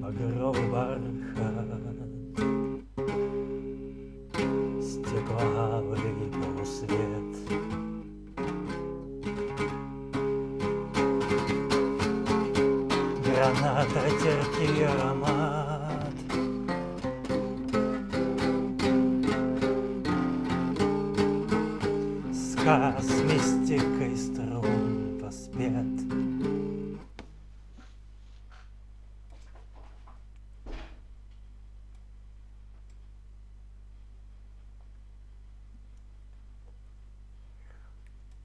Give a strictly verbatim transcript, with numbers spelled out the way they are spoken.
багровый бархат, стекловый полусвет. Граната, терпкий аромат, сказ мистикой струн воспет.